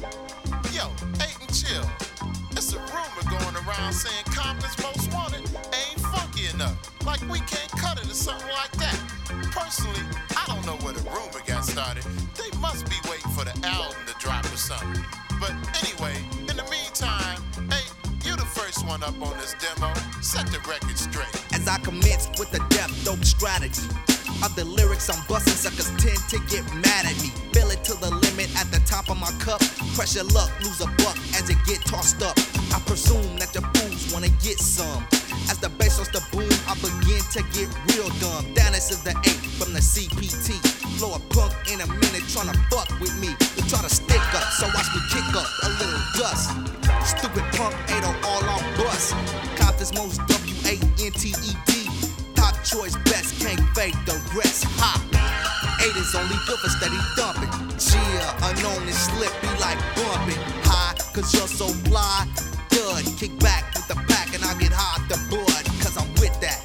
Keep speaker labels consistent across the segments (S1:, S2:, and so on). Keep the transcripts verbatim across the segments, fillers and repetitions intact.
S1: Yo, Aiden chill. It's a rumor going around saying Compton's Most Wanted ain't funky enough. Like we can't cut it or something like that. Personally, I don't know where the rumor got started. They must be waiting for the album to drop or something. But anyway, in the meantime, hey, you the first one up on this demo. Set the record straight.
S2: As I commence with the depth, dope strategy of the lyrics I'm busting, suckers tend to get mad at me. Fill it to the limit at the top of my cup. Pressure luck, lose a buck as it get tossed up. I presume that the fools wanna get some. As the bass starts to boom, I begin to get real dumb. Dennis is the eight from the C P T. Blow a punk in a minute tryna fuck with me. They try to stick up, so watch me kick up a little dust. Stupid punk ain't on all our bust. Compton's Most W A N T E D. Top choice best, can't fake the rest. Ha! Eight is only good for steady thumping. Yeah, unknown and slip be like bumping. High, cause you're so fly. Good, kick back with the pack and I get high off the bud, cause I'm with that.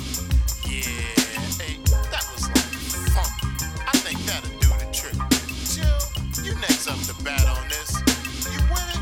S1: Yeah, hey, that was like funky. I think that'll do the trick. Jill, you next up to bat on this. You winning?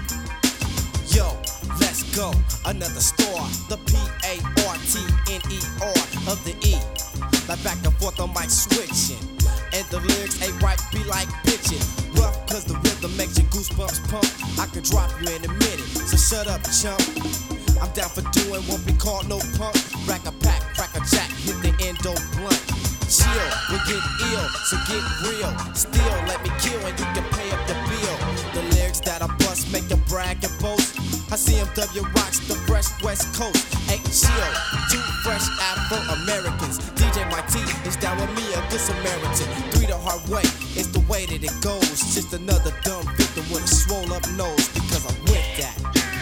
S3: Yo, let's go. Another store. The P A R T N E R of the E. Like back and forth on mic switching. And the lyrics ain't right, be like bitchin'. Rough cause the rhythm makes your goosebumps pump. I could drop you in a minute, so shut up, chump. I'm down for doing, won't be called no punk. Rack a pack, crack a jack, hit the endo blunt. Chill, we'll get ill, so get real. Still, let me kill and you can pay up the bill. The lyrics that I bust make you brag and boast. I C M W rocks the fresh West Coast. Hey, chill, two fresh Afro-Americans. D J Mike T is down with me, a good Samaritan. Three the hard way, it's the way that it goes. Just another dumb victim with a swole up nose. Because I'm with that.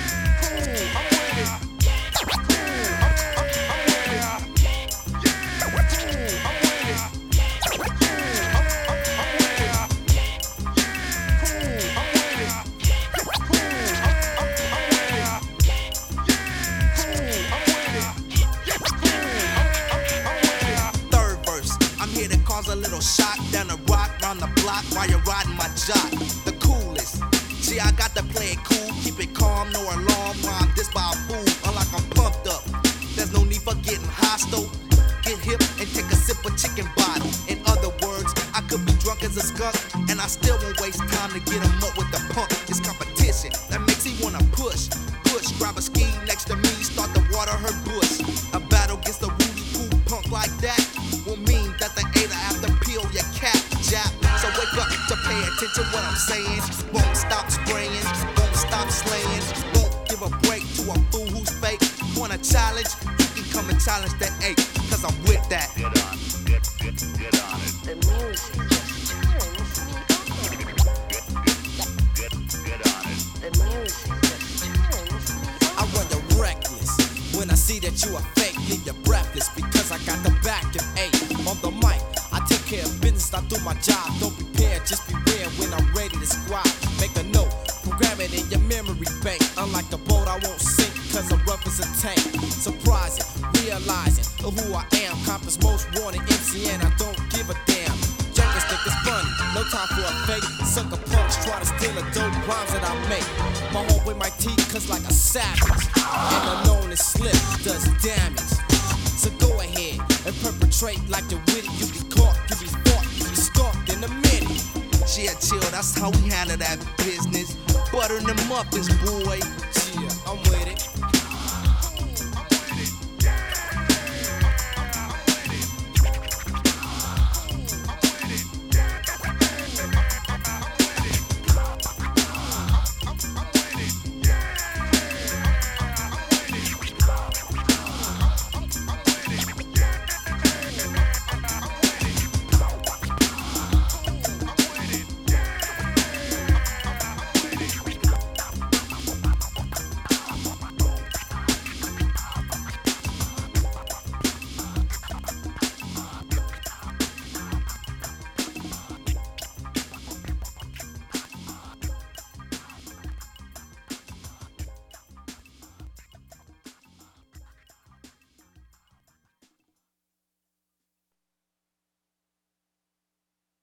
S2: A little shot down the rock round the block while you're riding my jock. The coolest. See, I got to play it cool, keep it calm, no alarm while I'm dissed by a fool. Unlike I'm pumped up. There's no need for getting hostile. Get hip and take a sip of chicken bottle. In other words, I could be drunk as a skunk, and I still won't waste time to get him up with the punk. It's competition that makes me wanna push. Push, grab a ski next to me, start to water her bush. A battle against a Rudy Poo punk like that will mean that the aider have to peel your cap, jap. So wake up to pay attention what I'm saying. Won't stop spraying, won't stop slaying. Won't give a break to a fool who's fake. Want a challenge? You can come and challenge that eight, cause I'm with that.
S4: Get on, get, get, get on it.
S5: The music just turns me on.
S4: Get, get, get, get on it.
S5: The music just turns me on.
S3: I run the reckless. When I see that you are fake, leave you breathless. Because I got the back of eight. On the mic, I take care of business, I do my job. Don't prepare, just beware when I'm ready to squat. Make a note, program it in your memory bank. Unlike the boat, I won't sink, cause I'm rough as a tank. Surprising, realizing who I am. Compton's Most Wanted M C and I don't give a damn. Junkers think it's funny, no time for a fake. Sucker punks try to steal the dope rhymes that I make. My home with my teeth, cause like a savage. And unknown and slip does damage. So go ahead and perpetrate like the witty. You be caught, you be fought, you be stalked in a minute.
S2: Yeah, chill, that's how we handle that business. Butter them muffins, boy.
S3: Chill.